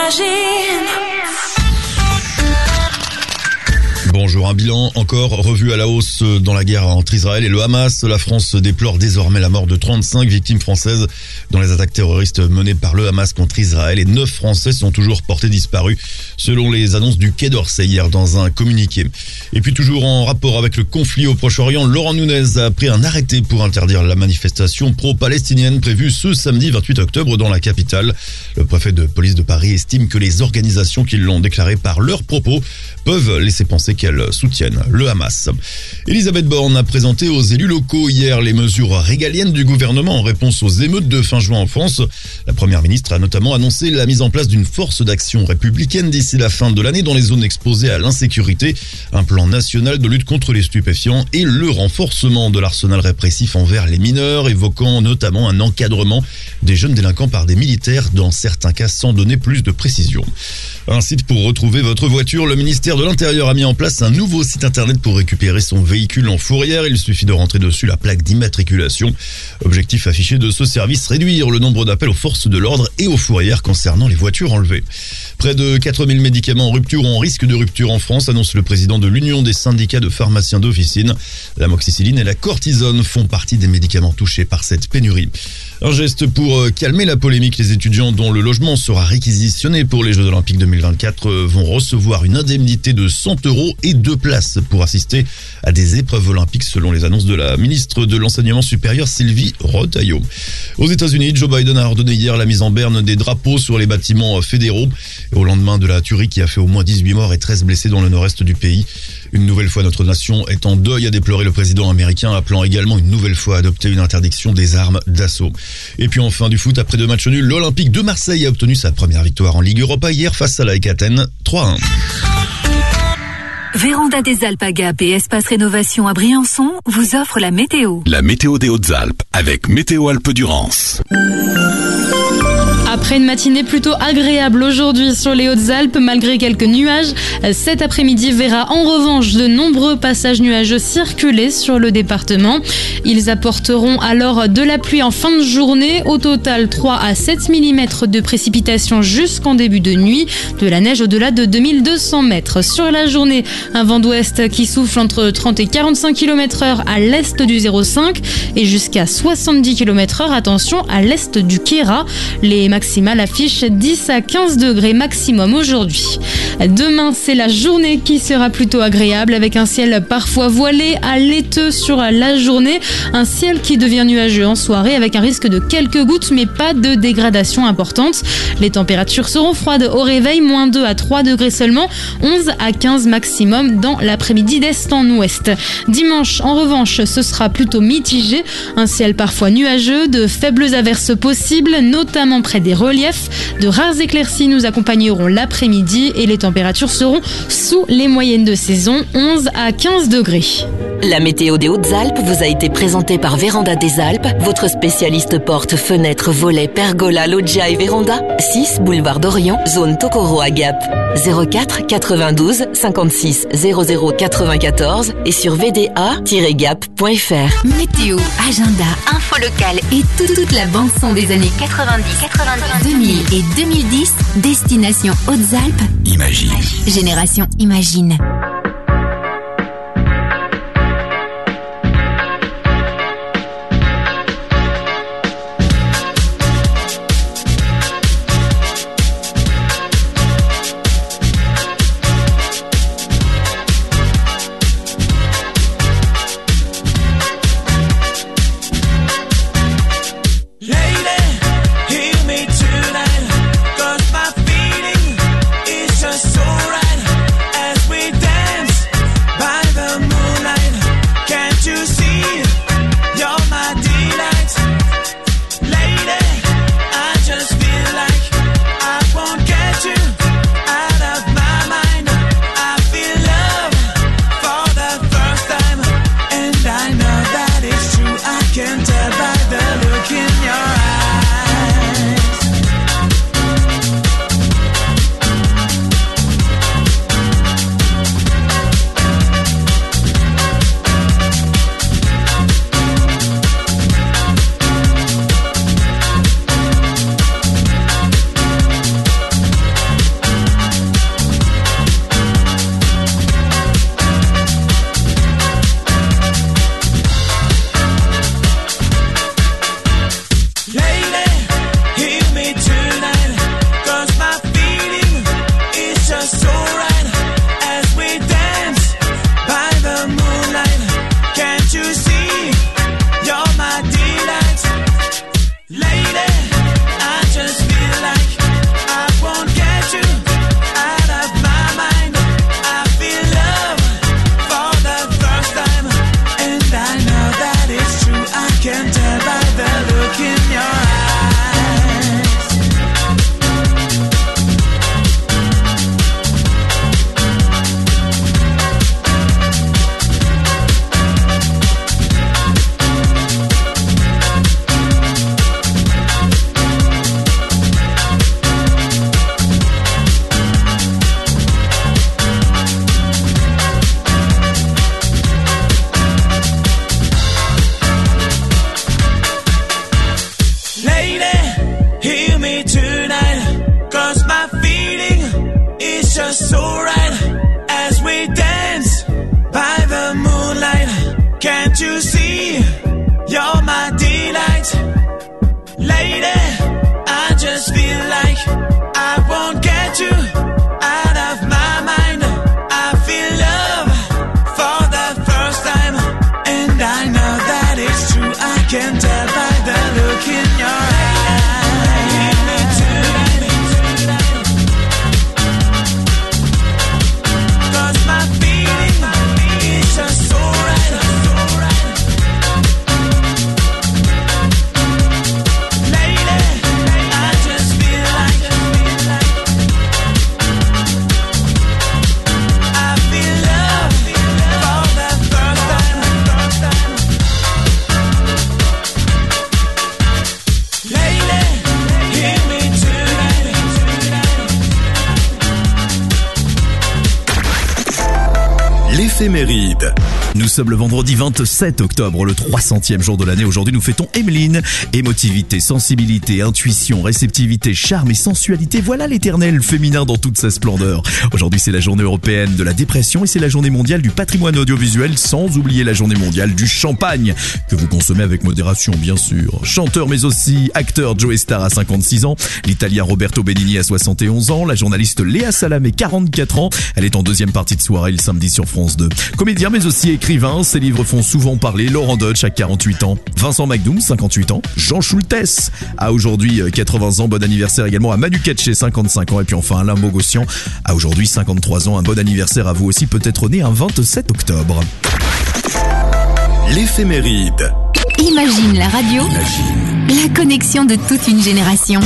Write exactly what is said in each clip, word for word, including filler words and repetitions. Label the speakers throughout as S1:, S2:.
S1: imagine.
S2: Bonjour, un bilan encore revu à la hausse dans la guerre entre Israël et le Hamas. La France déplore désormais la mort de trente-cinq victimes françaises dans les attaques terroristes menées par le Hamas contre Israël et neuf Français sont toujours portés disparus selon les annonces du Quai d'Orsay hier dans un communiqué. Et puis toujours en rapport avec le conflit au Proche-Orient, Laurent Nunez a pris un arrêté pour interdire la manifestation pro-palestinienne prévue ce samedi vingt-huit octobre dans la capitale. Le préfet de police de Paris estime que les organisations qui l'ont déclaré par leurs propos peuvent laisser penser qu'elles soutiennent le Hamas. Elisabeth Borne a présenté aux élus locaux hier les mesures régaliennes du gouvernement en réponse aux émeutes de fin juin en France. La première ministre a notamment annoncé la mise en place d'une force d'action républicaine d'ici la fin de l'année dans les zones exposées à l'insécurité, un plan national de lutte contre les stupéfiants et le renforcement de l'arsenal répressif envers les mineurs, évoquant notamment un encadrement des jeunes délinquants par des militaires, dans certains cas sans donner plus de précision. Un site pour retrouver votre voiture, le ministère de l'Intérieur a mis en place un nouveau site internet pour récupérer son véhicule en fourrière. Il suffit de rentrer dessus la plaque d'immatriculation. Objectif affiché de ce service, réduire le nombre d'appels aux forces de l'ordre et aux fourrières concernant les voitures enlevées. Près de quatre mille médicaments en rupture ou en risque de rupture en France, annonce le président de l'Union des syndicats de pharmaciens d'officine. L'amoxicilline et la cortisone font partie des médicaments touchés par cette pénurie. Un geste pour calmer la polémique. Les étudiants dont le logement sera réquisitionné pour les Jeux Olympiques deux mille vingt-quatre vont recevoir une indemnité de cent euros et deux places pour assister à des épreuves olympiques selon les annonces de la ministre de l'Enseignement supérieur Sylvie Retailleau. Aux États-Unis, Joe Biden a ordonné hier la mise en berne des drapeaux sur les bâtiments fédéraux au lendemain de la tuerie qui a fait au moins dix-huit morts et treize blessés dans le nord-est du pays. Une nouvelle fois, notre nation est en deuil, a déploré le président américain, appelant également une nouvelle fois à adopter une interdiction des armes d'assaut. Et puis enfin du foot, après deux matchs nuls, l'Olympique de Marseille a obtenu sa première victoire en Ligue Europa hier face à l'A E K Athènes, trois à un.
S3: Véranda des Alpes à Gap et Espace Rénovation à Briançon vous offrent la météo.
S4: La météo des Hautes-Alpes avec Météo Alpes-Durance.
S5: Après une matinée plutôt agréable aujourd'hui sur les Hautes-Alpes, malgré quelques nuages, cet après-midi verra en revanche de nombreux passages nuageux circuler sur le département. Ils apporteront alors de la pluie en fin de journée. Au total, trois à sept millimètres de précipitations jusqu'en début de nuit. De la neige au-delà de deux mille deux cents mètres. Sur la journée, un vent d'ouest qui souffle entre trente et quarante-cinq kilomètres heure à l'est du zéro cinq et jusqu'à soixante-dix kilomètres heure, attention, à l'est du Kéra. Les maximale affiche dix à quinze degrés maximum aujourd'hui. Demain, c'est la journée qui sera plutôt agréable avec un ciel parfois voilé à laiteux sur la journée. Un ciel qui devient nuageux en soirée avec un risque de quelques gouttes mais pas de dégradation importante. Les températures seront froides au réveil, moins deux à trois degrés seulement, onze à quinze maximum dans l'après-midi d'est en ouest. Dimanche, en revanche, ce sera plutôt mitigé. Un ciel parfois nuageux, de faibles averses possibles, notamment près des reliefs. De rares éclaircies nous accompagneront l'après-midi et les températures seront sous les moyennes de saison, onze à quinze degrés.
S6: La météo des Hautes-Alpes vous a été présentée par Véranda des Alpes, votre spécialiste porte, fenêtres, volets, pergola, loggia et véranda. six boulevard d'Orient, zone Tokoro à Gap. zéro quatre quatre-vingt-douze cinquante-six zéro zéro quatre-vingt-quatorze et sur v d a tiret gap point f r.
S3: Météo, agenda, info locale et toute, toute la bande son des années quatre-vingt-dix, quatre-vingt-dix, deux mille et deux mille dix. Destination Hautes-Alpes.
S4: Imagine.
S3: Génération Imagine.
S1: So right as we dance. Can't you see? You're my delight. Lady, I just feel like I won't get you out of my mind. I feel love for the first time, and I know that it's true. I can tell by the look in your eye. Give me tonight, 'cause my feeling is just so right, so right. Lady, I just feel like I feel love for the first time. Lady, hear me tonight.
S7: L'éphéméride. Nous sommes le vendredi vingt-sept octobre, le trois centième jour de l'année. Aujourd'hui, nous fêtons Emmeline. Émotivité, sensibilité, intuition, réceptivité, charme et sensualité. Voilà l'éternel féminin dans toute sa splendeur. Aujourd'hui, c'est la journée européenne de la dépression et c'est la journée mondiale du patrimoine audiovisuel, sans oublier la journée mondiale du champagne, que vous consommez avec modération, bien sûr. Chanteur, mais aussi acteur, Joe Star a cinquante-six ans. L'Italien Roberto Benigni a soixante et onze ans. La journaliste Léa Salamé, quarante-quatre ans. Elle est en deuxième partie de soirée le samedi sur France deux. Comédien, mais aussi écrivain, ses livres font souvent parler. Laurent Dodge a quarante-huit ans. Vincent McDoom, cinquante-huit ans. Jean Schultes a aujourd'hui quatre-vingts ans. Bon anniversaire également à Manu Katché, cinquante-cinq ans. Et puis enfin Alain Bogossian a aujourd'hui cinquante-trois ans. Un bon anniversaire à vous aussi, peut-être né un vingt-sept octobre. L'éphéméride.
S3: Imagine la radio, la connexion de toute une génération.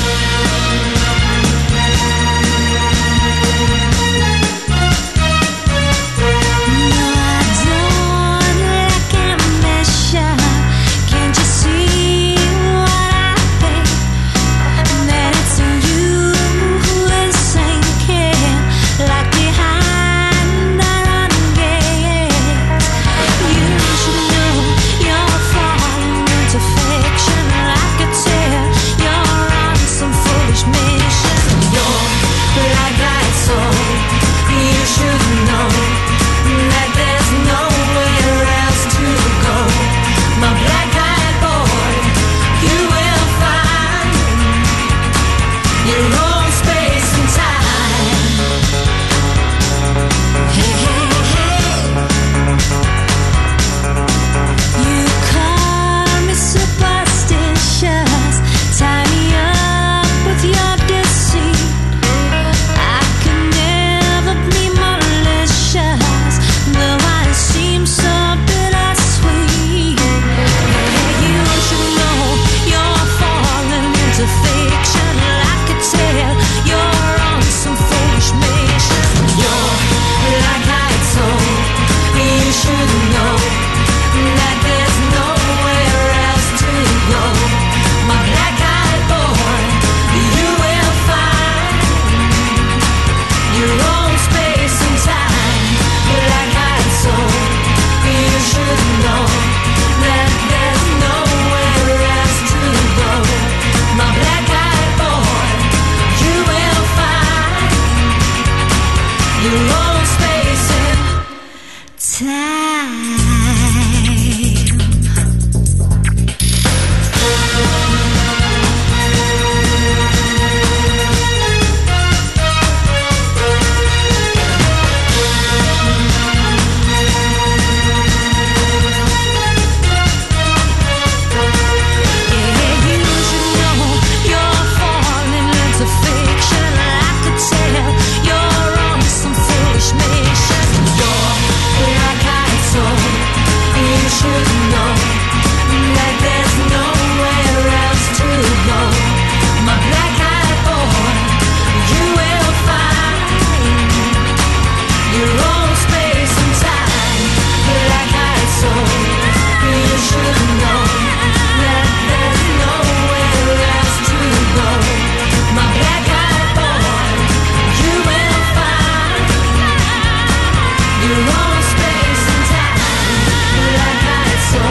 S8: Your own space and time, like I saw.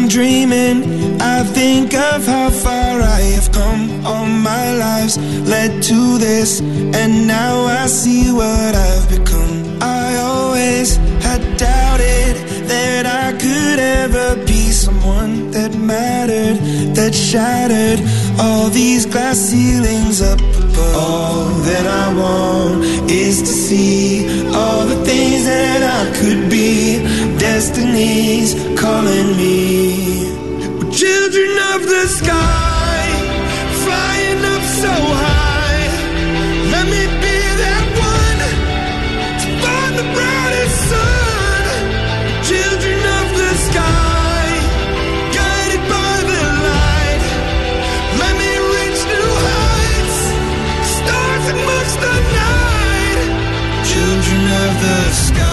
S1: I'm dreaming, I think of how far I have come. All my lives led to this, and now I see what I've become. I always had doubted that I could ever be someone that mattered, that shattered all these glass ceilings up above. All that I want is to see all the things that I could be. Destiny's calling me. We're children of the sky, flying up so high. Let me be that one to find the brightest sun. We're children of the sky, guided by the light. Let me reach new heights, stars amongst the night. Children of the sky.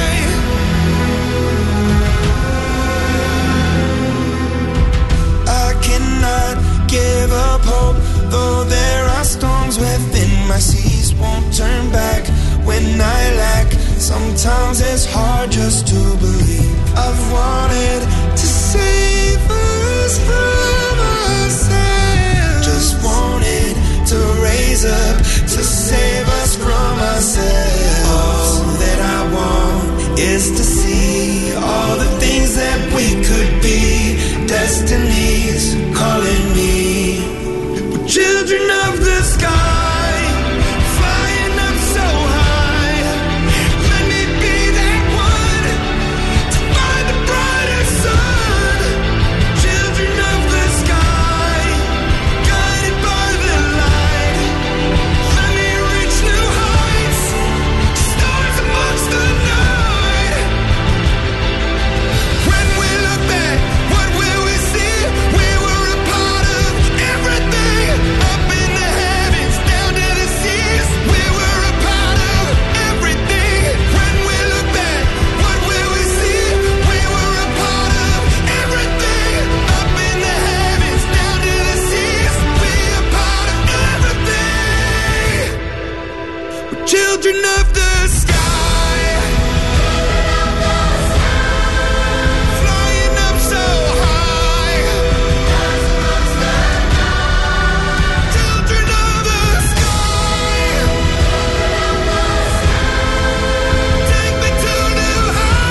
S1: Give up hope, though there are storms within my seas. Won't turn back when I lack. Sometimes it's hard just to believe. I've wanted to save us from ourselves. Just wanted to raise up to save us from ourselves. All that I want is to see all the things that we could be. Destiny's calling me. We're children of the sky, flying up so high. Let me be that one to find the brighter sun. Children of the sky, guided by the light. Let me reach new heights, stars amongst the night. When we look back, what will we see? We were a part of everything, up in the heavens, down to the seas. We were a part of everything. When we look back, what will we see? We were a part of everything, up in the heavens, down to the seas. We are part of everything. We're children of the sky, flying up so high. Children of the sky, take me to new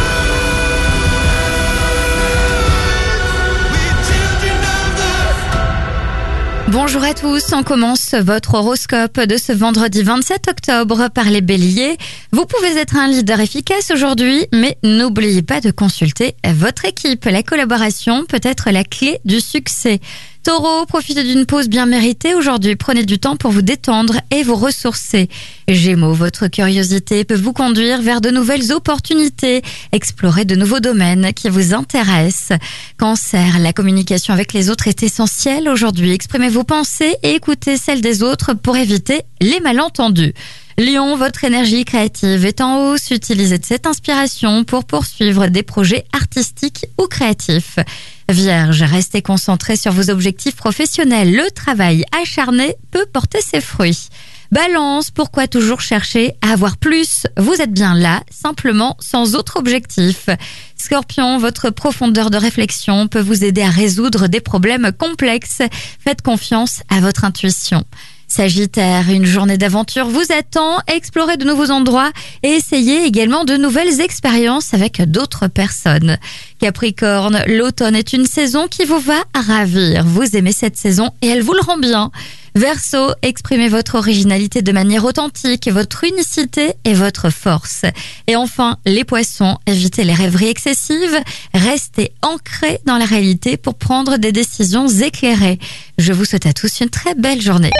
S1: heights. We're children of the.
S8: Bonjour à tous, on commence votre horoscope de ce vendredi vingt-sept octobre par les béliers. Vous pouvez être un leader efficace aujourd'hui, mais n'oubliez pas de consulter votre équipe. La collaboration peut être la clé du succès. Taureau, profitez d'une pause bien méritée aujourd'hui. Prenez du temps pour vous détendre et vous ressourcer. Gémeaux, votre curiosité peut vous conduire vers de nouvelles opportunités. Explorez de nouveaux domaines qui vous intéressent. Cancer, la communication avec les autres est essentielle aujourd'hui. Exprimez vos pensées et écoutez celles des autres pour éviter les malentendus. Lion, votre énergie créative est en hausse. Utilisez cette inspiration pour poursuivre des projets artistiques ou créatifs. Vierge, restez concentré sur vos objectifs professionnels. Le travail acharné peut porter ses fruits. Balance, pourquoi toujours chercher à avoir plus? Vous êtes bien là, simplement sans autre objectif. Scorpion, votre profondeur de réflexion peut vous aider à résoudre des problèmes complexes. Faites confiance à votre intuition. Sagittaire, une journée d'aventure vous attend. Explorez de nouveaux endroits et essayez également de nouvelles expériences avec d'autres personnes. Capricorne, l'automne est une saison qui vous va ravir. Vous aimez cette saison et elle vous le rend bien. Verseau, exprimez votre originalité de manière authentique, votre unicité et votre force. Et enfin, les poissons, évitez les rêveries excessives, restez ancrés dans la réalité pour prendre des décisions éclairées. Je vous souhaite à tous une très belle journée.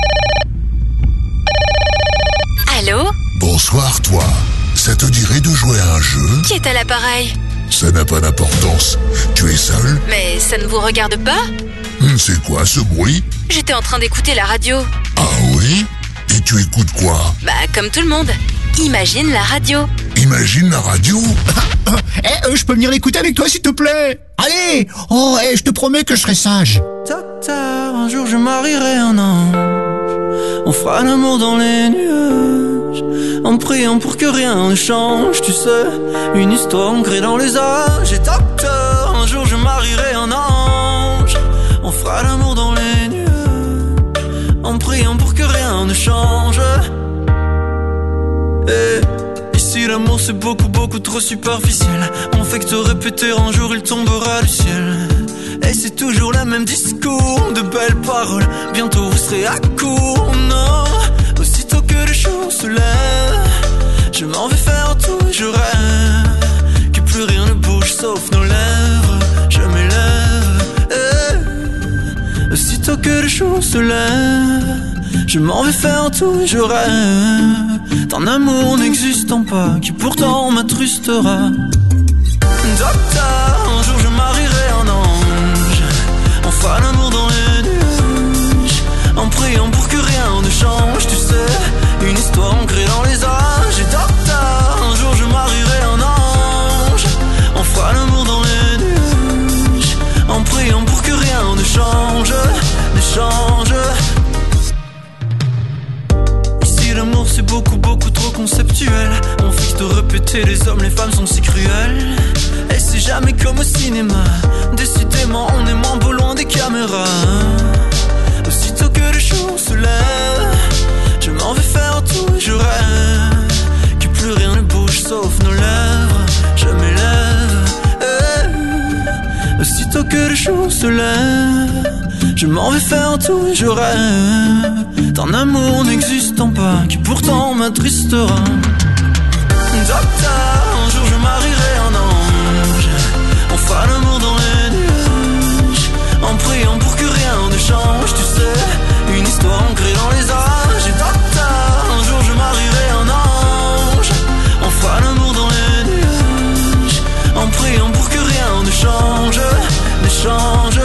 S3: Allô?
S9: Bonsoir toi, ça te dirait de jouer à un jeu?
S3: Qui est à l'appareil?
S9: Ça n'a pas d'importance, tu es seul?
S3: Mais ça ne vous regarde pas?
S9: C'est quoi ce bruit?
S3: J'étais en train d'écouter la radio.
S9: Ah oui? Et tu écoutes quoi?
S3: Bah comme tout le monde. Imagine la radio.
S9: Imagine la radio?
S10: Eh, euh, je peux venir l'écouter avec toi s'il te plaît? Allez! Oh, eh, je te promets que je serai sage.
S11: Docteur, un jour je marierai un ange. On fera l'amour dans les nuages, en priant pour que rien ne change, tu sais. Une histoire ancrée dans les âges. Et docteur, un jour je marierai On fera l'amour dans les nuages, en priant pour que rien ne change. Et ici l'amour c'est beaucoup beaucoup trop superficiel. On fait que te répéter un jour il tombera du ciel. Et c'est toujours le même discours, de belles paroles, bientôt vous serez à court. Non, aussitôt que le jour se lève, je m'en vais faire tout et je rêve que plus rien ne bouge sauf nos lèvres. Je m'élève, eh. Aussitôt que le jour se lève, je m'en vais faire tout et je rêve d'un amour n'existant pas qui pourtant m'attrustera. Docteur, un jour je marierai un ange. On fera l'amour dans les nuages, en priant pour que rien ne change. Tu sais, une histoire ancrée dans les âges. Et docteur, un jour je marierai un ange. On fera l'amour dans les nuages, en priant pour que rien ne change, ne change. Ici l'amour c'est beaucoup beaucoup trop conceptuel. On fixe de répéter, les hommes, les femmes sont si cruels. Et c'est jamais comme au cinéma, décidément on est moins beau loin des caméras. Aussitôt que le jour se lève, je m'en vais faire tout et je rêve que plus rien ne bouge sauf nos lèvres. Je m'élève, eh. Aussitôt que le jour se lève, je m'en vais faire tout et je rêve d'un amour n'existant pas qui pourtant m'attristera. Docteur, un jour je marierai un ange. On fera l'amour dans les nuages, en priant pour que rien ne change. Tu sais, une histoire ancrée dans les âges. Et docteur, un jour je marierai un ange. On fera l'amour dans les nuages, en priant pour que rien ne change, ne change.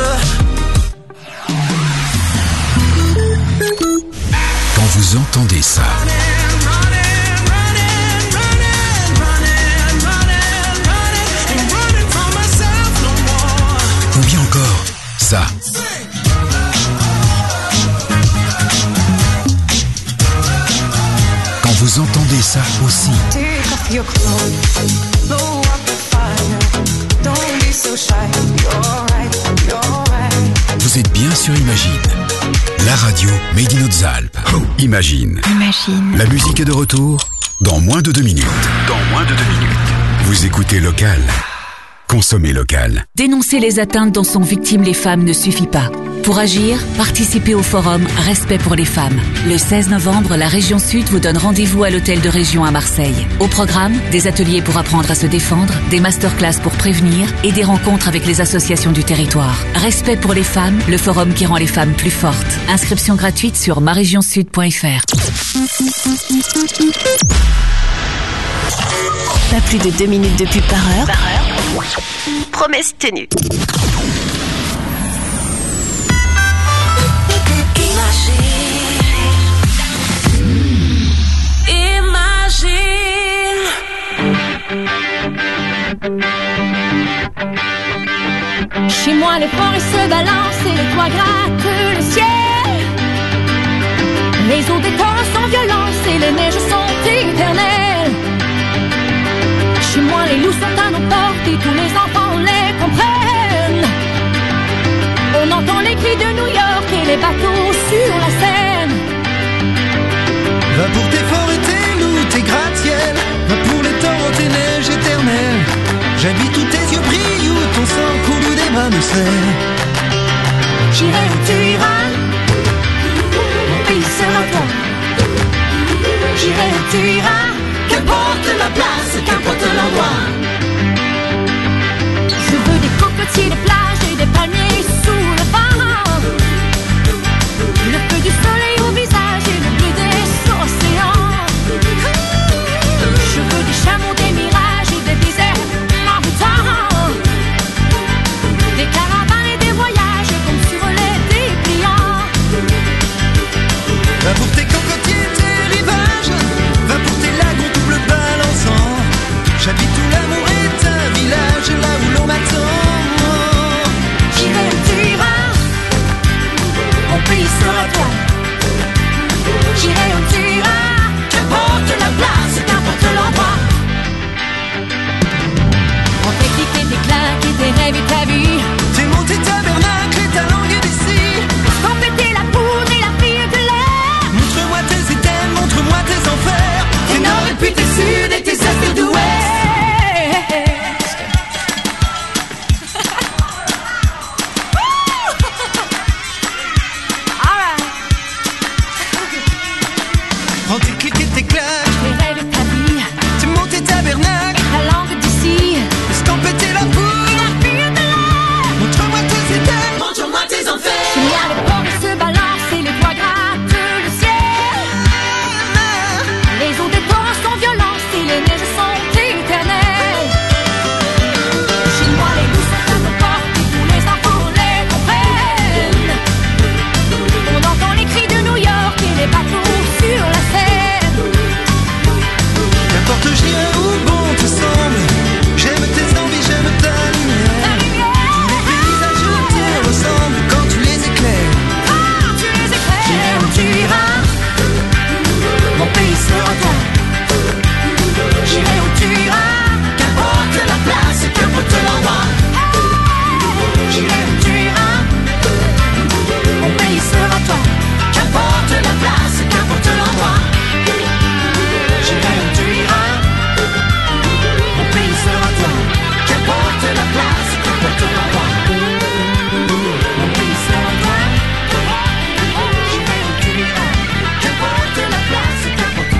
S4: Quand vous entendez ça, ou bien encore ça, quand vous entendez ça aussi, vous êtes bien sur Imagine, la radio Made in Hautes-Alpes. Imagine.
S3: Imagine.
S4: La musique est de retour dans moins de deux minutes. Dans moins de deux minutes. Vous écoutez Local. Consommez local.
S6: Dénoncer les atteintes dont sont victimes les femmes ne suffit pas. Pour agir, participez au forum Respect pour les femmes. Le seize novembre, la région Sud vous donne rendez-vous à l'hôtel de région à Marseille. Au programme, des ateliers pour apprendre à se défendre, des masterclass pour prévenir et des rencontres avec les associations du territoire. Respect pour les femmes, le forum qui rend les femmes plus fortes. Inscription gratuite sur ma région sud point f r.
S12: Pas plus de deux minutes de pub par heure. Par heure. Promesse tenue.
S1: Imagine.
S13: Chez moi, les forêts se balancent et les toits grattent le ciel. Les eaux des torrents sont violentes et les neiges sont éternelles. Chez moi, les loups sont à nos portes et tous les enfants les comprennent. On entend les cris de New York et les bateaux sur la Seine.
S11: Va pour tes forêts, tes loups, tes gratte-ciel. Va pour les torrents, tes neiges éternelles. J'habite où tes yeux brillent, où ton sang coule, où des bras me serrent.
S13: J'irai où tu iras, mon pays sera toi. J'irai où tu iras, qu'importe la place, qu'importe l'endroit. Je veux des cocotiers, des plages et des palmiers sous le vent. Le feu du soleil au visage et le bleu des océans. Je veux des chameaux, des mirages et des déserts m'envoûtants. Des caravanes et des voyages comme sur les dépliants.
S11: Va pour tes cocotiers, tes rivages. Va pour tes lagons double balançant. J'habite où l'amour est un village, là où l'on m'attend.
S13: J'irai où tu
S11: Quand tes clics et tes claques,
S13: les rêves de ta vie,
S11: tu montes tes tabernacles,
S13: ta langue d'ici,
S11: escampé tes la foudre. Montre-moi tes états, montre-moi tes enfers.
S13: Chez moi les portes se balancent et les toits grattent le ciel. Les eaux des torrents sont violentes et les neiges sont éternelles. Chez moi les loups sont à nos portes et tous les enfants les comprennent. On entend les cris de New York et les bateaux sur la Seine.
S11: N'importe j'irai où bon te semble, j'aime tes envies, j'aime ta lumière. Tous les paysages te ressemblent quand tu les éclaires.
S13: Quand tu les éclaires, j'irai où tu iras, mon pays sera toi. J'irai où tu iras,
S11: Qu'importe la place, qu'importe l'endroit.
S13: j'irai où tu iras, mon pays sera toi.
S11: Qu'importe la place, qu'importe l'endroit.
S13: J'irai où tu iras, mon pays sera toi.
S11: Qu'importe la place, qu'importe l'endroit.
S13: Mon pays sera toi. J'irai où tu iras,
S11: Qu'importe la place, qu'importe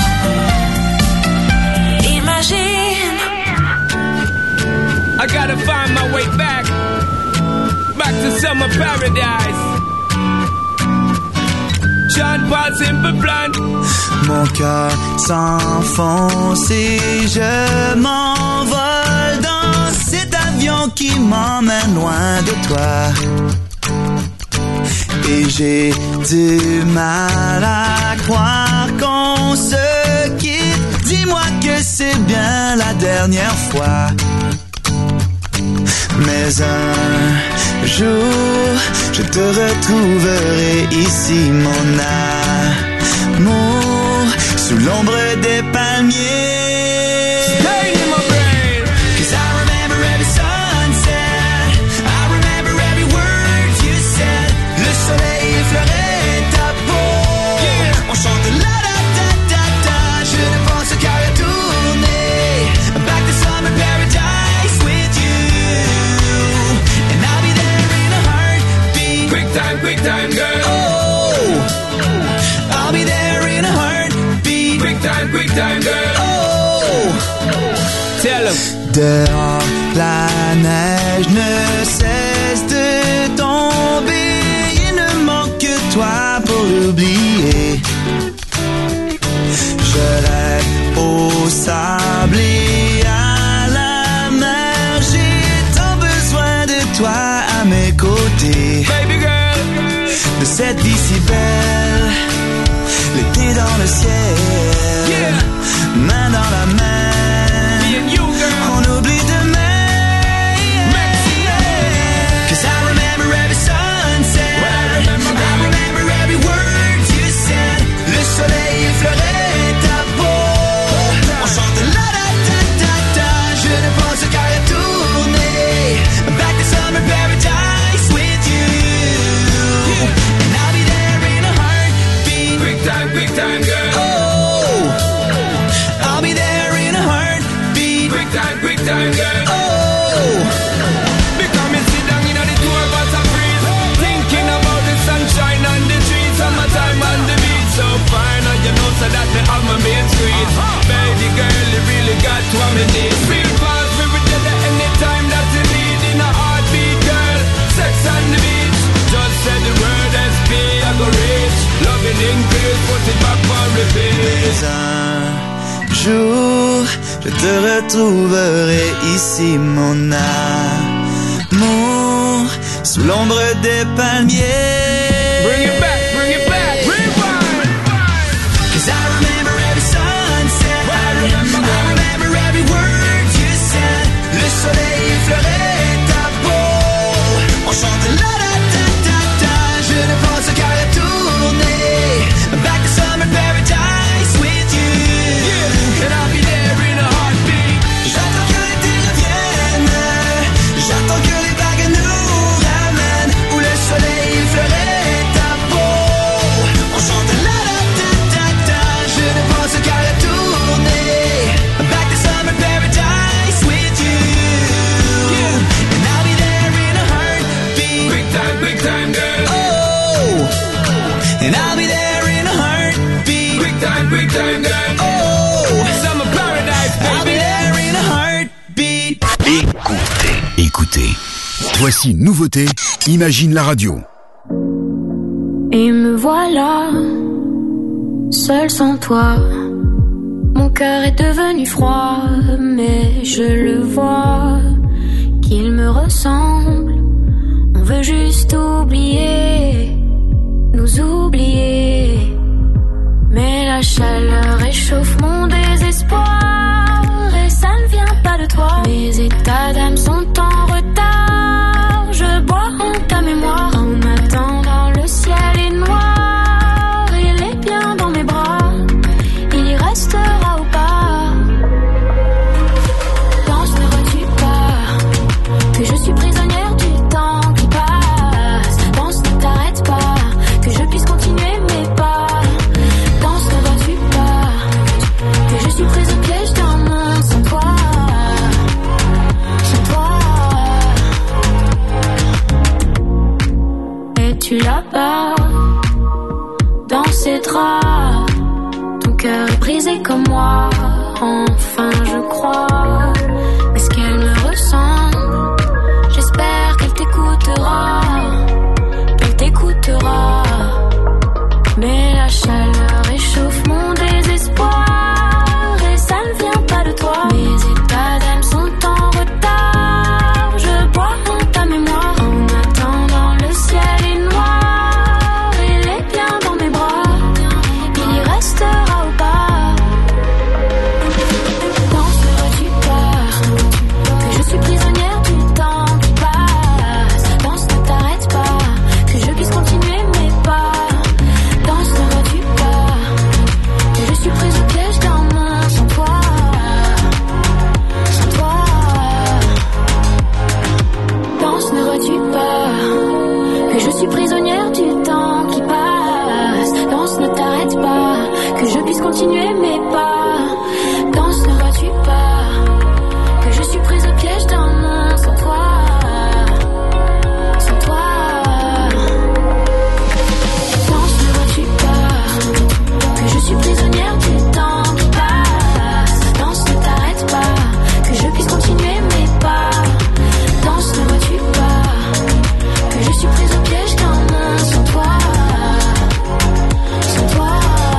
S1: Imagine. I gotta find my way back, back to summer paradise. John Paul Simple Plan.
S11: Mon cœur s'enfonce et je m'envole dans cet avion qui m'emmène loin de toi. Et j'ai du mal à croire qu'on se quitte. Dis-moi que c'est bien la dernière fois. Mais un jour, je te retrouverai ici, mon amour, sous l'ombre des palmiers.
S1: Stay in my brain.
S11: 'Cause I remember every sunset, I remember every word you said. Le soleil effleurait ta peau, yeah. On chante la da da da da. Je ne pense qu'à retourner back to summer paradise with you. And I'll be there in a heartbeat.
S1: Quick time, quick time, girl.
S11: Oh, I'll be there in a heartbeat.
S1: Quick time, quick time, girl.
S11: Oh,
S1: Tell 'em.
S11: dehors, la neige ne cesse de tomber. Il ne manque que toi pour l'oublier. Je rêve au sable et à la mer. J'ai tant besoin de toi à mes côtés.
S1: Baby girl.
S11: De cette vie si belle, l'été dans le ciel,
S1: Yeah.
S11: main dans la main.
S1: Me and you, girl.
S11: On oublie demain. Cause I remember every sunset,
S1: Well, I remember,
S11: I remember every word you said. Le soleil effleurait ta peau. On chante la da da da da. Je ne pense qu'à retourner back to summer paradise with you. And I'll be there in a heartbeat.
S1: Quick time, quick time, girl.
S11: Oh, I'll be there in a heartbeat.
S1: Quick time, quick time, girl.
S11: Oh,
S1: Because me sit down in the tour bus and freeze, thinking about the sunshine on the trees, summertime on the beach. So fine, and you know so that me have my main street. Baby girl, you really got what me need. Real fast, we will tell you anytime that you need in a heartbeat, girl. Sex on the beach, just say the word S P, I go rich. Loving increase, put it back for repeat.
S11: mais un jour, je te retrouverai ici, mon amour, sous l'ombre des palmiers.
S1: Bring it back, bring it back, rewind.
S11: 'Cause I remember every sunset, I remember, I remember every word you said. Le soleil effleurait ta peau. On chante la da da da da. Je ne pense qu'à retourner back to summer paradise with you.
S1: And I'll be there in a heartbeat.
S11: J'attends que l'été revienne, j'attends que les vagues nous ramènent, où le soleil effleurait ta peau.
S1: every time, girl. Oh, summer paradise, baby. I'll be there in a heartbeat.
S4: Écoutez, écoutez. Voici une nouveauté, Imagine la radio.
S13: Et me voilà, seul sans toi. Mon cœur est devenu froid, mais je le vois, qu'il me ressemble. On veut juste oublier, nous oublier. Mais la chaleur réchauffe mon désespoir, et ça ne vient pas de toi. Mes états d'âme sont en retard, je bois en ta mémoire. En attendant, le ciel est noir, il est bien dans mes bras, il y restera ou pas. Danse, ne vois-tu pas que je suis prisonnière du temps qui passe. Danse, ne t'arrête pas, que je puisse continuer mes pas. Danse, ne vois-tu pas que je suis prise au piège d'un monde sans toi. Sans toi. Es-tu là-bas, dans ces draps? Ton cœur est brisé comme moi, enfin je crois. Est-ce qu'elle me ressemble? J'espère qu'elle t'écoutera, qu'elle t'écoutera. Mais la chaleur réchauffe mon désespoir, et ça ne vient pas de toi. Mes états d'âme sont en retard, je bois en ta mémoire. En attendant, le ciel est noir, il est bien dans mes bras, il y restera ou pas. Danse, ne vois-tu pas que je suis prisonnière du temps qui passe. Danse, ne t'arrête pas, que je puisse continuer mes pas. Danse, ne vois-tu pas que je suis prise au piège d'un monde sans toi. Sans toi. Danse, ne vois-tu pas que je suis prisonnière du temps qui passe. Danse, ne t'arrête pas, que je puisse continuer mes pas. Danse, ne vois-tu pas que je suis prise au piège d'un monde sans toi. Sans toi. Danse, ne vois-tu pas que je suis prisonnière du temps qui passe. Danse, ne t'arrête pas, que je puisse continuer mes pas. Danse, ne vois-tu pas que je suis prise au piège d'un monde sans toi. Sans toi.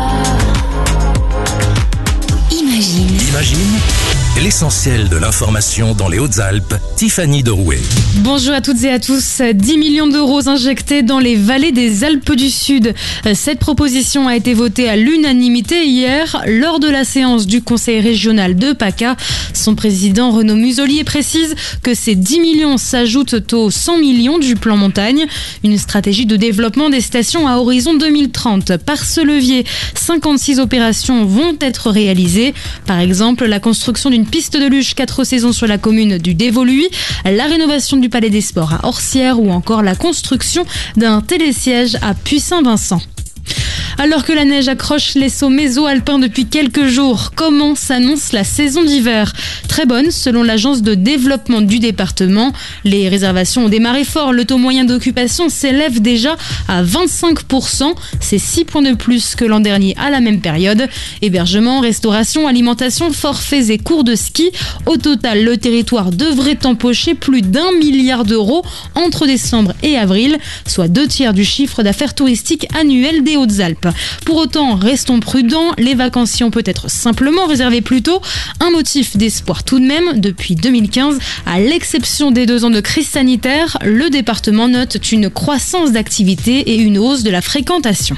S3: Imagine.
S14: Imagine l'essentiel de l'information dans les Hautes-Alpes, Tiffany Derouet.
S5: Bonjour à toutes et à tous. dix millions d'euros injectés dans les vallées des Alpes du Sud. Cette proposition a été votée à l'unanimité hier lors de la séance du conseil régional de PACA. Son président Renaud Muselier précise que ces dix millions s'ajoutent aux cent millions du plan montagne. Une stratégie de développement des stations à horizon deux mille trente. Par ce levier, cinquante-six opérations vont être réalisées. Par exemple, la construction d'une piste de luge quatre saisons sur la commune du Dévoluy, la rénovation du palais des sports à Orsières ou encore la construction d'un télésiège à Puy-Saint-Vincent. Alors que la neige accroche les sommets méso-alpins depuis quelques jours, comment s'annonce la saison d'hiver? Très bonne selon l'agence de développement du département. Les réservations ont démarré fort, le taux moyen d'occupation s'élève déjà à vingt-cinq pour cent. C'est six points de plus que l'an dernier à la même période. Hébergement, restauration, alimentation, forfaits et cours de ski. Au total, le territoire devrait empocher plus d'un milliard d'euros entre décembre et avril, soit deux tiers du chiffre d'affaires touristique annuel des Hautes-Alpes. Pour autant, restons prudents, les vacanciers ont peut-être simplement réservé plus tôt. Un motif d'espoir tout de même, depuis deux mille quinze, à l'exception des deux ans de crise sanitaire, le département note une croissance d'activité et une hausse de la fréquentation.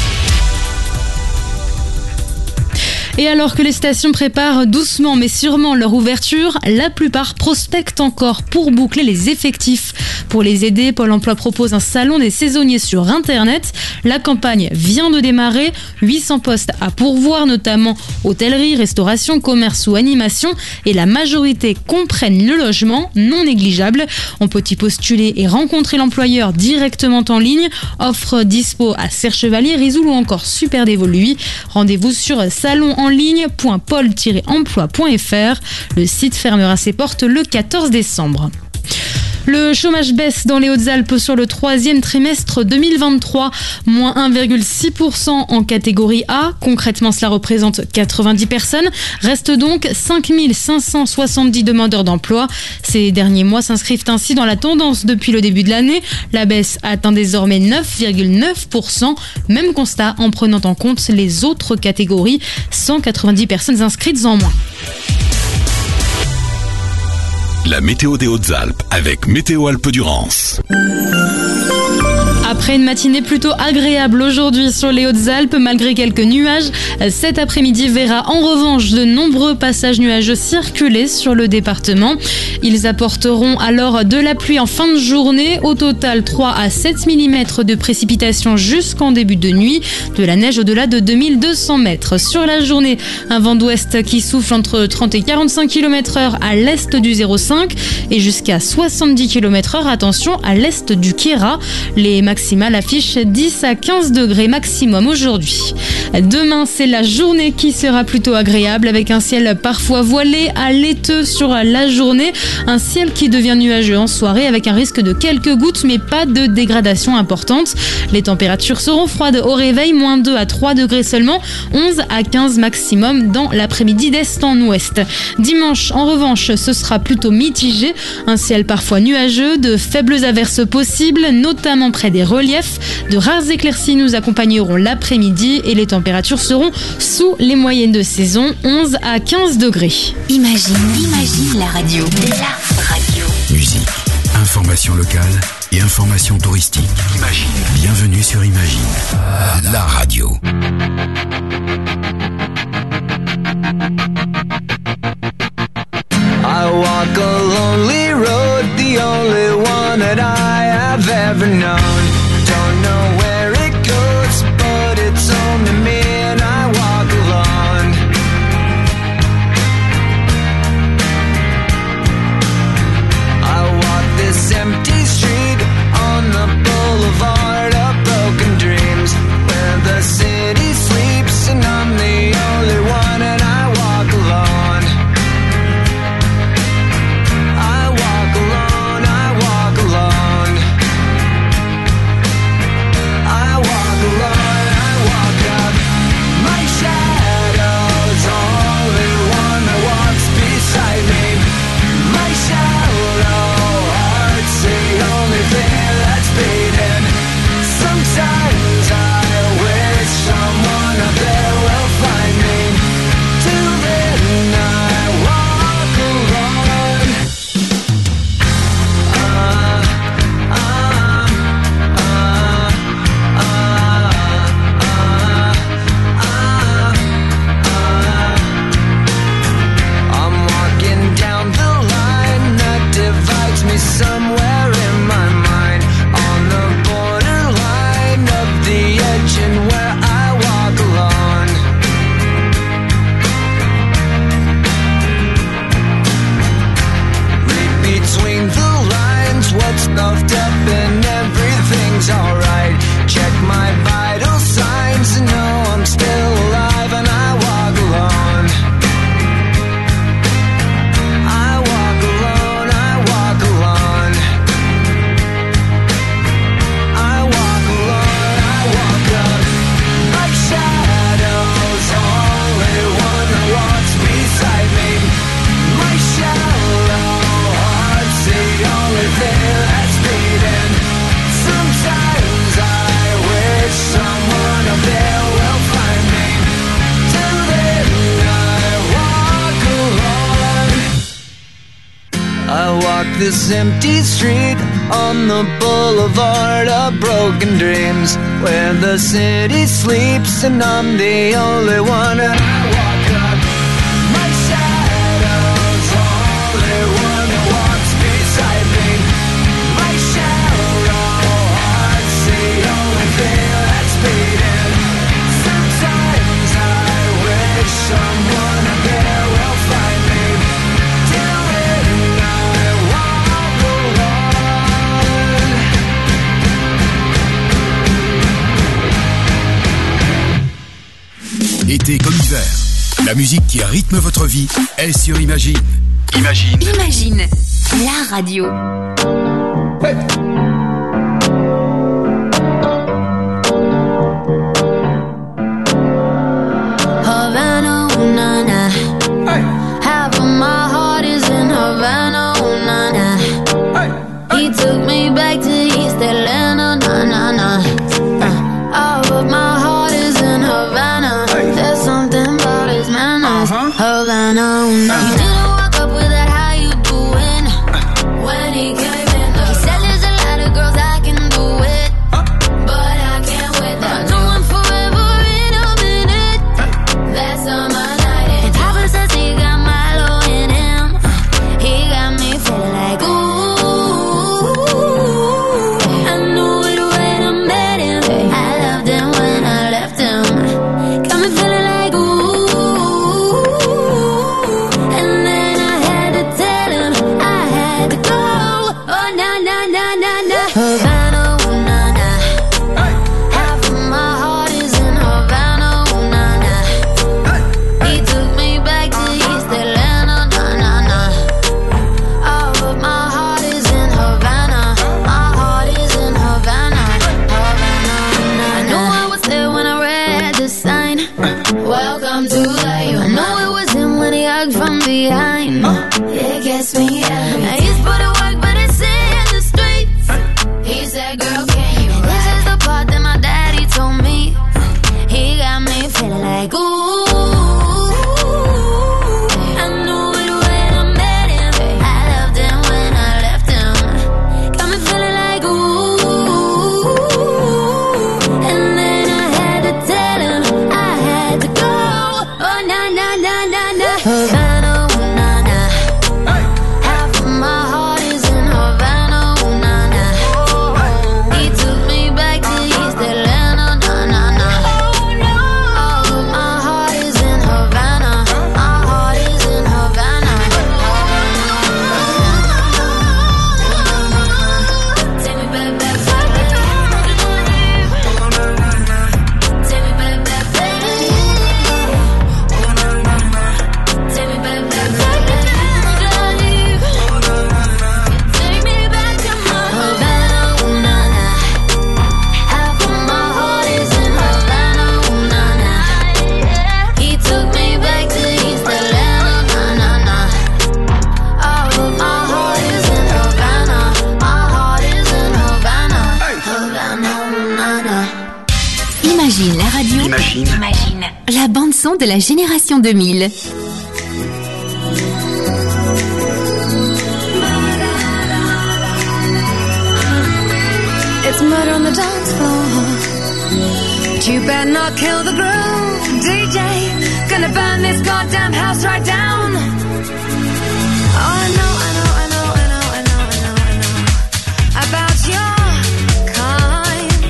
S5: Et alors que les stations préparent doucement mais sûrement leur ouverture, la plupart prospectent encore pour boucler les effectifs. Pour les aider, Pôle emploi propose un salon des saisonniers sur Internet. La campagne vient de démarrer. huit cents postes à pourvoir, notamment hôtellerie, restauration, commerce ou animation. Et la majorité comprennent le logement, non négligeable. On peut y postuler et rencontrer l'employeur directement en ligne. Offre dispo à Serre-Chevalier, Risoul ou encore Super Dévoluy. Rendez-vous sur salon en ligne point pôle tiret emploi point f r. Le site fermera ses portes le quatorze décembre. Le chômage baisse dans les Hautes-Alpes sur le troisième trimestre deux mille vingt-trois, moins un virgule six pour cent en catégorie A. Concrètement, cela représente quatre-vingt-dix personnes. Restent donc cinq mille cinq cent soixante-dix demandeurs d'emploi. Ces derniers mois s'inscrivent ainsi dans la tendance depuis le début de l'année. La baisse atteint désormais neuf virgule neuf pour cent. Même constat en prenant en compte les autres catégories. cent quatre-vingt-dix personnes inscrites en moins.
S4: La météo des Hautes-Alpes avec Météo Alpes-Durance.
S5: Après une matinée plutôt agréable aujourd'hui sur les Hautes-Alpes, malgré quelques nuages, cet après-midi verra en revanche de nombreux passages nuageux circuler sur le département. Ils apporteront alors de la pluie en fin de journée. Au total, trois à sept millimètres de précipitations jusqu'en début de nuit. De la neige au-delà de deux mille deux cents mètres. Sur la journée, un vent d'ouest qui souffle entre trente et quarante-cinq kilomètres heure à l'est du zéro cinq et jusqu'à soixante-dix kilomètres heure, attention, à l'est du Kéra. Les maximales affichent dix à quinze degrés maximum aujourd'hui. Demain, c'est la journée qui sera plutôt agréable avec un ciel parfois voilé à laiteux sur la journée. Un ciel qui devient nuageux en soirée avec un risque de quelques gouttes mais pas de dégradation importante. Les températures seront froides au réveil, moins deux à trois degrés seulement, onze à quinze maximum dans l'après-midi d'est en ouest. Dimanche, en revanche, ce sera plutôt mitigé. Un ciel parfois nuageux, de faibles averses possibles, notamment près des reliefs. De rares éclaircies nous accompagneront l'après-midi et les températures seront sous les moyennes de saison, onze à quinze degrés.
S3: Imagine, imagine la radio. La radio.
S4: Musique, information locale et information touristique. Imagine. Bienvenue sur Imagine, la radio.
S11: I walk a lonely road, the only one that I have ever known. Don't know where it goes, but it's only me and I walk alone. I walk this empty street on the boulevard of broken dreams, where the city sleeps and I'm the only one and I walk alone. I walk alone, I walk alone. I walk alone, I walk up. My shadow's only one that walks beside me. My shallow heart's the only thing that's beating. Sometimes I wish someone up there will find me. Till then I walk alone. Uh, uh, uh, uh, uh, uh. I'm walking down the line that divides me somewhere in my mind, on the borderline of the edge and where I walk alone. Read between the lines what's stuffed up and everything's alright. Check my vital signs and know I'm still alive and I walk alone. I walk alone, I walk alone. I walk alone, I walk up. My shadow's only one that walks beside me. My shallow heart's the only thing that's beating. Sometimes I wish someone up there will find me. Till then I walk alone. I walk this empty street on the boulevard of broken dreams, where the city sleeps and I'm the only one and I walk up. My shadow's only one that walks beside me. My shallow heart's the only thing that's beating. Sometimes I wish someone up there will find me. Till then I walk alone.
S4: Été comme hiver, la musique qui rythme votre vie est sur Imagine. Imagine.
S3: Imagine la radio.
S15: na na. Half of my heart is in Havana, oh na na. He took me back to East Atlanta, na na na. Uh, all of my heart is in Havana. There's something about his manners, Havana, oh na na. He didn't walk up with that how you doing when he came in. He said there's a lot of girls I can do it, but I can't wait. I know I'm forever in a minute. That's on my night. And Papa says he got Milo in him. He got me feeling like ooh. I knew it when I met him. I loved him when I left him. Got me feeling like ooh. And then I had to tell him I had to go. Oh na na na na na. Havana, oh na na. Half of my heart is in Havana, oh na na. He took me back to East Atlanta, na na na. All of my heart is in Havana. My heart is in Havana, Havana, oh na na. I knew I was there when I read the sign. Welcome to the U. I know it was him when he hugged from behind. It gets me every time. He's put in work, but it's in the streets. He said, girl, can you ride? This is the part that my daddy told me. He got me feeling like ooh. I knew it when I met him. I loved him when I left him. Got me feeling like ooh. And then I had to tell him I had to go. Oh na na na na na. Havana, oh na na. Half of my heart is in Havana, oh na na. He took me back to East Atlanta, na na na. All of my heart is in Havana. My heart is in Havana. Take me back, back, back. Take me back, back, back. Take me back, back, back. Take me back to my Havana, oh na na. Half of my heart is in Havana, oh na na. He took me back to East Atlanta, na na na. All of my heart is in Havana. My heart is in Havana, Havana, oh na na.
S3: Imagine la radio.
S14: Imagine.
S3: Imagine. La bande son de la génération deux mille.
S15: It's murder on the dance floor. But you better not kill the groove, D J. Gonna burn this goddamn house right down. Oh, I know, I know, I know, I know, I know, I know, I know about your kind.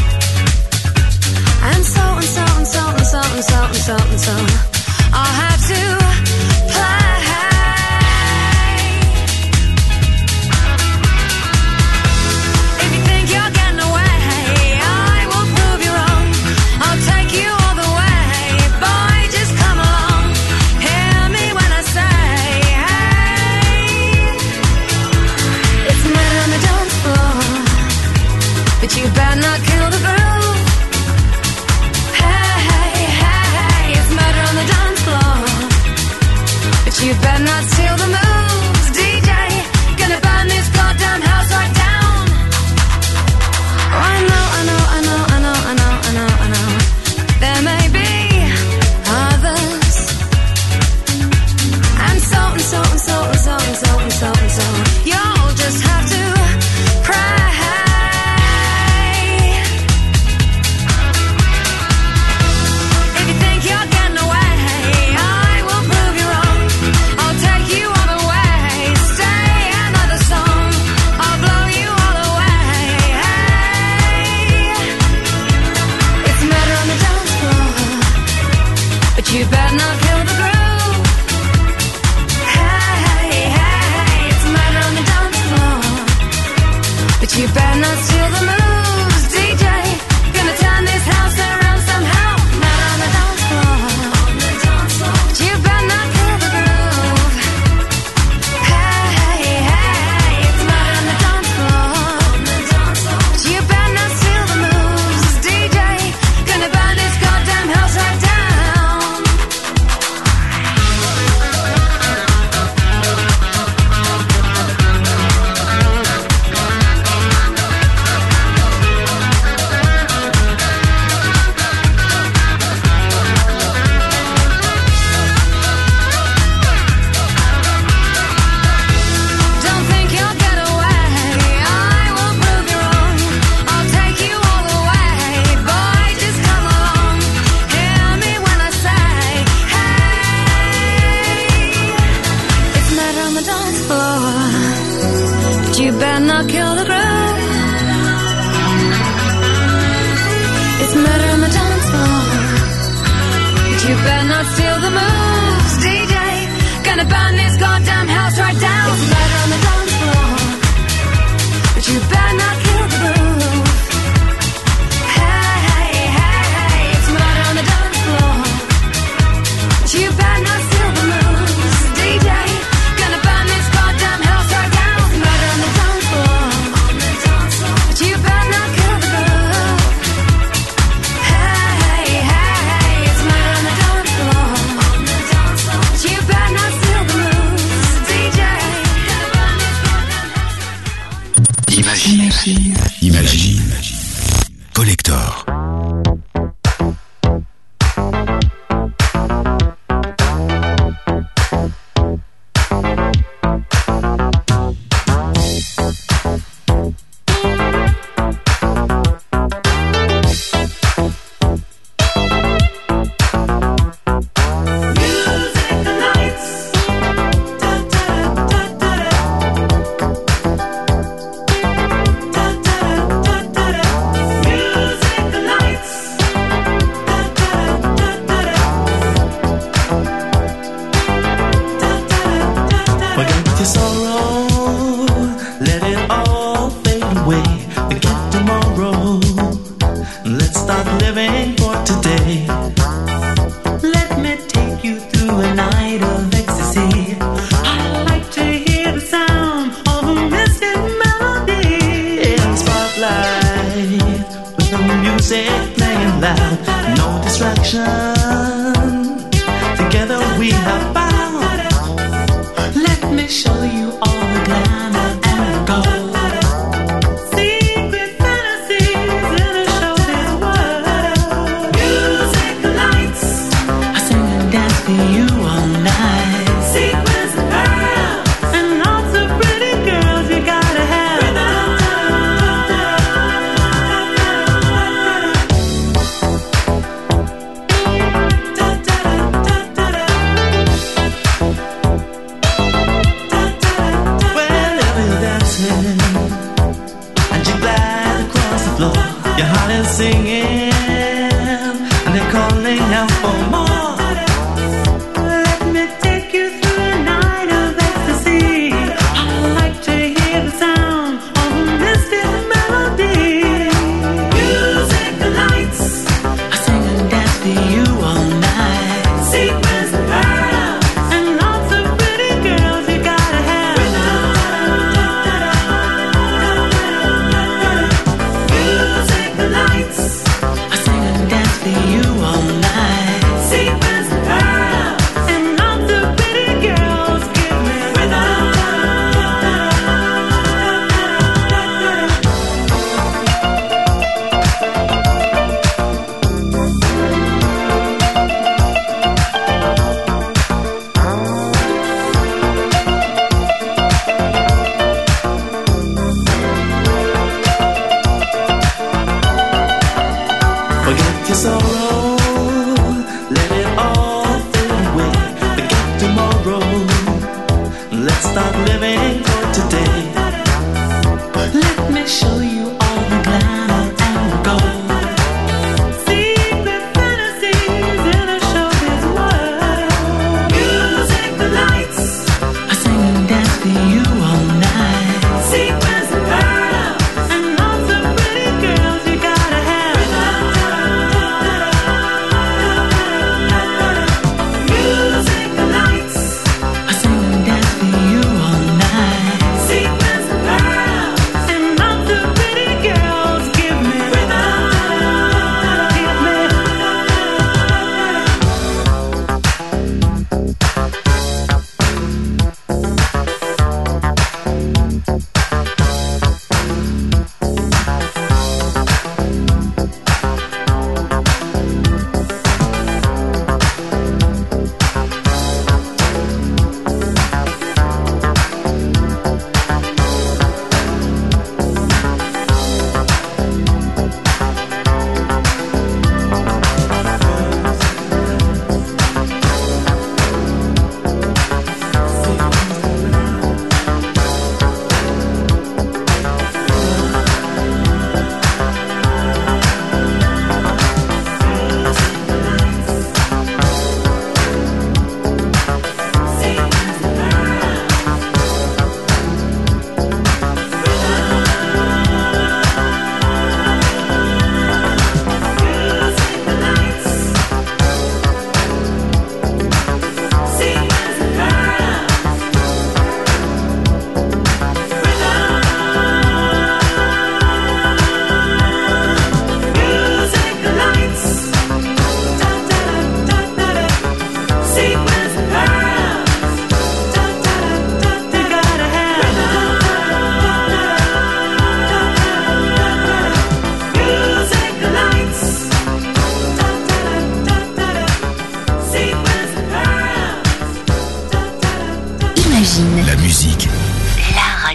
S15: And so and so and so and so and so and so and so. I'll have to play. If you think you're getting away, I will prove you wrong. I'll take you all the way. Boy, just come along. Hear me when I say, hey. It's murder on the dance floor. But you better not kill the groove. Hey, hey, hey, hey. It's murder on the dance floor. But you better not steal the moves, D J. Gonna burn this goddamn house right down. Oh, I know, I know, I know, I know, I know, I know, I know. There may be others. And so and so and so and so and so and so and so. You'll just have to pray. If you think you're getting away, I will prove you wrong. I'll take you all the way. Stay another song. I'll blow you all away. Hey. It's murder on the dance floor. But you better not kill the groove. Hey, hey, hey. It's murder on the dance floor. But you better not steal the moves, D J. Gonna turn this house around somehow. Murder on the dance floor. But you better not kill the groove. Hey, hey, hey. It's murder on the dance floor. But you better not steal the moves, D J. Gonna burn this goddamn house right down. you better not steal the moves, D J. Gonna burn this goddamn house right down. It's murder on the dance floor, but you better not kill the groove. Hey, hey, hey, hey, it's murder on the dance floor, but you better not steal the moves, D J. Gonna burn this goddamn house right down. It's murder on the dance floor, but you better not kill the groove. Hey, hey, hey, hey, it's murder on the dance floor, but you better not steal the moves, D J.
S4: Imagine, imagine, Collector.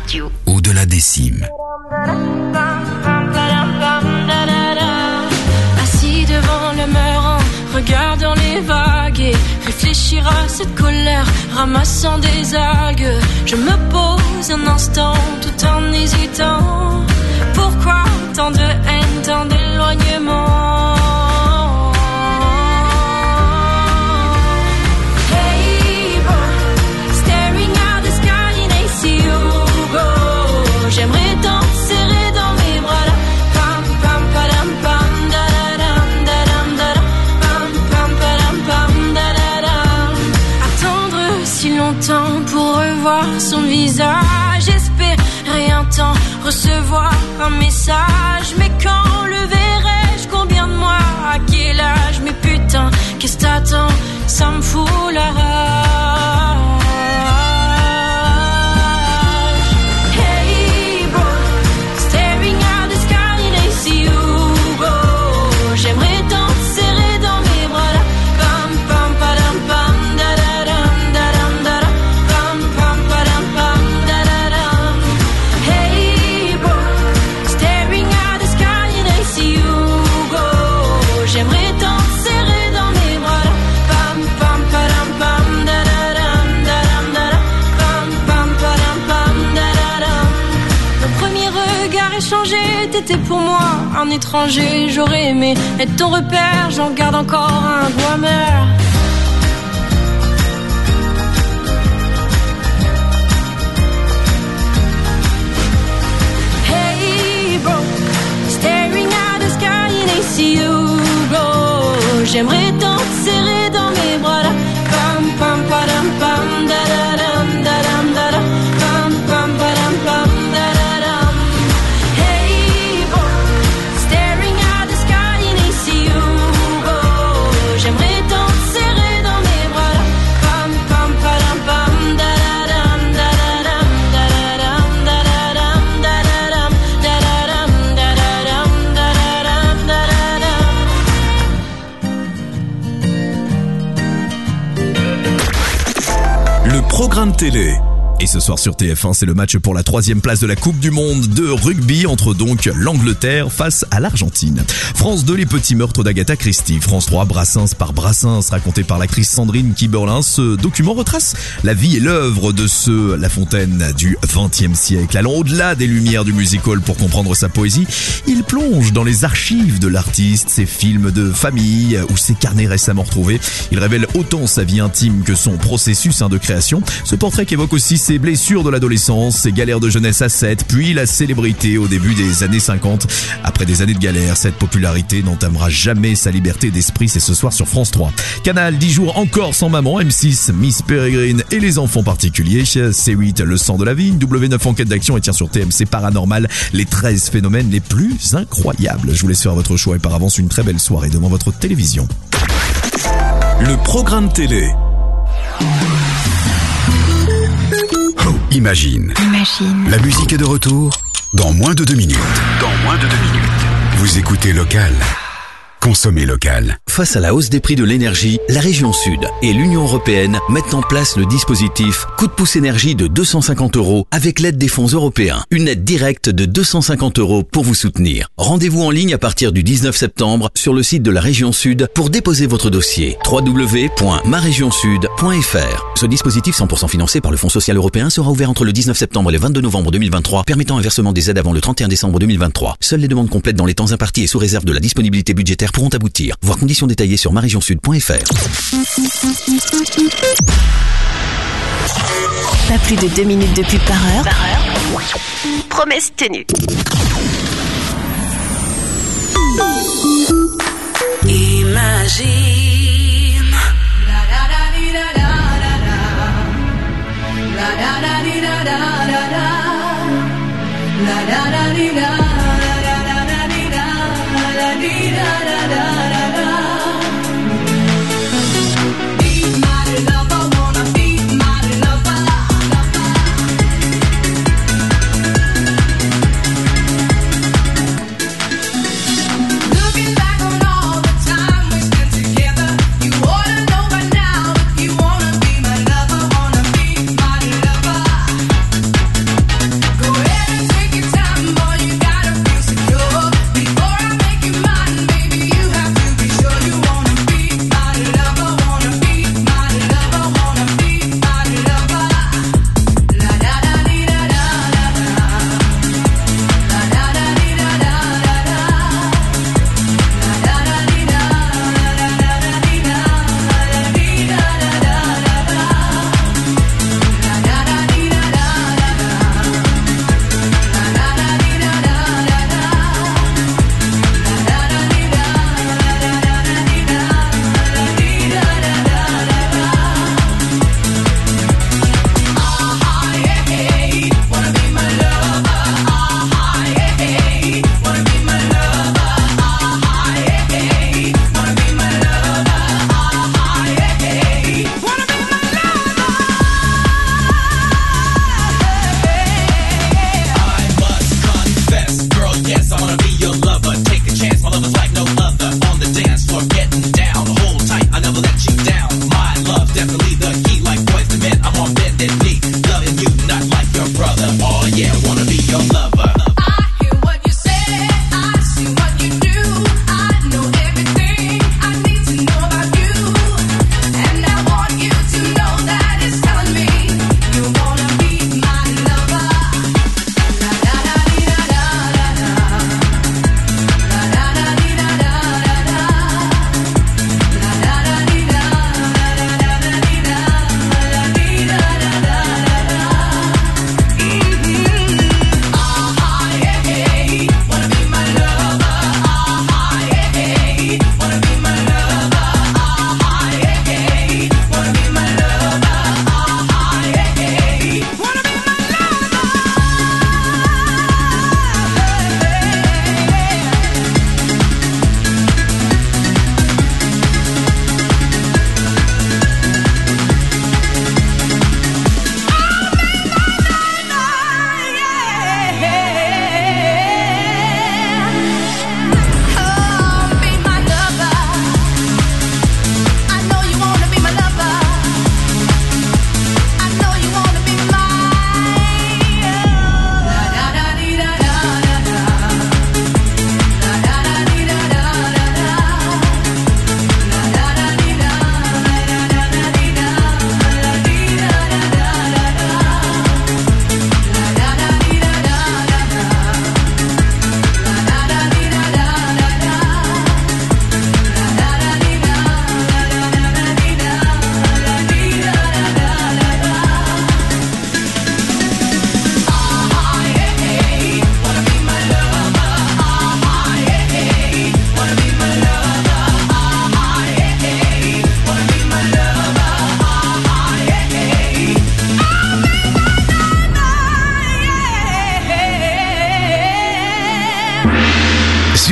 S12: radio.
S4: Au-delà des cimes.
S13: Assis devant le mur en regardant les vagues et réfléchir à cette colère, ramassant des algues. Je me pose un instant tout en hésitant. Pourquoi tant de haine, tant d'éloignement? J'aimerais tant te serrer dans mes bras là. Pam pam padam pam da da dam da dam da da. Pam pam padam pam da da dam. Attendre si longtemps pour revoir son visage. Espérer un temps recevoir un message. Mais quand le verrai-je? Combien de mois? À quel âge? Mais putain, qu'est-ce que t'attends? Ça me fout la rage. J'aimerais tant te serrer dans mes bras là. Pam pam padam pam da da dam da dam da da. Pam pam padam pam da da dam. Hey bro, staring at the sky and I see you go. J'aimerais tant te serrer dans mes bras là. Pam pam padam pam da da dam da dam da da. Pam pam padam pam da da dam. Mon premier regard échangé, t'étais pour moi un étranger. J'aurais aimé être ton repère, j'en garde encore un goût amer. Hey bro, staring at the sky and I see you go. J'aimerais tant te serrer dans mes bras là. Pam pam padam pam da da dam da dam da da. Pam pam padam pam da da dam. Hey bro, staring at the sky and I see you go. J'aimerais tant te serrer dans mes bras là. Pam pam padam pam da da dam da da dam da da dam da da dam da da dam da da dam da da dam da da dam da da dam.
S7: Le programme télé. Et ce soir sur T F un, c'est le match pour la troisième place de la Coupe du Monde de rugby entre donc l'Angleterre face à l'Argentine. France deux, les petits meurtres d'Agatha Christie. France trois, Brassens par Brassens, raconté par l'actrice Sandrine Kiberlin. Ce document retrace la vie et l'œuvre de ce La Fontaine du vingtième siècle. Allant au-delà des lumières du music-hall pour comprendre sa poésie, il plonge dans les archives de l'artiste, ses films de famille ou ses carnets récemment retrouvés. Il révèle autant sa vie intime que son processus de création. Ce portrait qui évoque aussi ses blessures de l'adolescence, ses galères de jeunesse à sept, puis la célébrité au début des années cinquante. Après des années de galère, cette popularité n'entamera jamais sa liberté d'esprit. C'est ce soir sur France trois. Canal, dix jours encore sans maman. M six, Miss Peregrine et les enfants particuliers. C huit, Le sang de la vie. W neuf, Enquête d'action. Et tiens, sur T M C, Paranormal, les treize phénomènes les plus incroyables. Je vous laisse faire votre choix et par avance une très belle soirée devant votre télévision.
S4: Le programme télé. Imagine.
S3: Imagine.
S4: La musique est de retour dans moins de deux minutes. Dans moins de deux minutes. Vous écoutez Local. Consommez local.
S16: Face à la hausse des prix de l'énergie, la région Sud et l'Union européenne mettent en place le dispositif Coup de pouce énergie de deux cent cinquante euros avec l'aide des fonds européens. Une aide directe de deux cent cinquante euros pour vous soutenir. Rendez-vous en ligne à partir du dix-neuf septembre sur le site de la région Sud pour déposer votre dossier. w w w point ma région sud point f r. Ce dispositif cent pour cent financé par le Fonds social européen sera ouvert entre le dix-neuf septembre et le vingt-deux novembre deux mille vingt-trois, permettant un versement des aides avant le trente et un décembre deux mille vingt-trois. Seules les demandes complètes dans les temps impartis et sous réserve de la disponibilité budgétaire pourront aboutir. Voir conditions détaillées sur ma région sud point f r.
S12: Pas plus de deux minutes de pub par heure. Par heure. Promesse tenue.
S1: Imagine. La da da di da da da da. La da da di da da da da. La da da di da da da da di da da di da da da da. Be my lover, wanna be my lover. Looking back on all the time we spent together, you ought to know by now. If you wanna be my lover, wanna be my lover. Go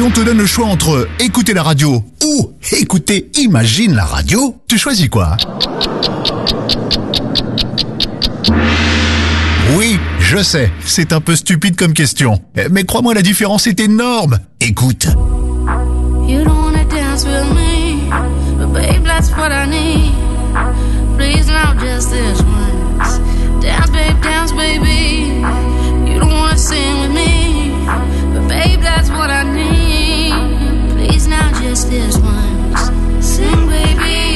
S10: on te donne le choix entre écouter la radio ou écouter Imagine la radio, tu choisis quoi? Oui, je sais, c'est un peu stupide comme question. Mais crois-moi, la différence est énorme. Écoute.
S15: You don't wanna dance with me, but babe, that's what I need. Please now, just this once. Dance, babe, dance, baby. You don't wanna sing with me, but babe, that's what I need. Please now, just this once. Sing, baby.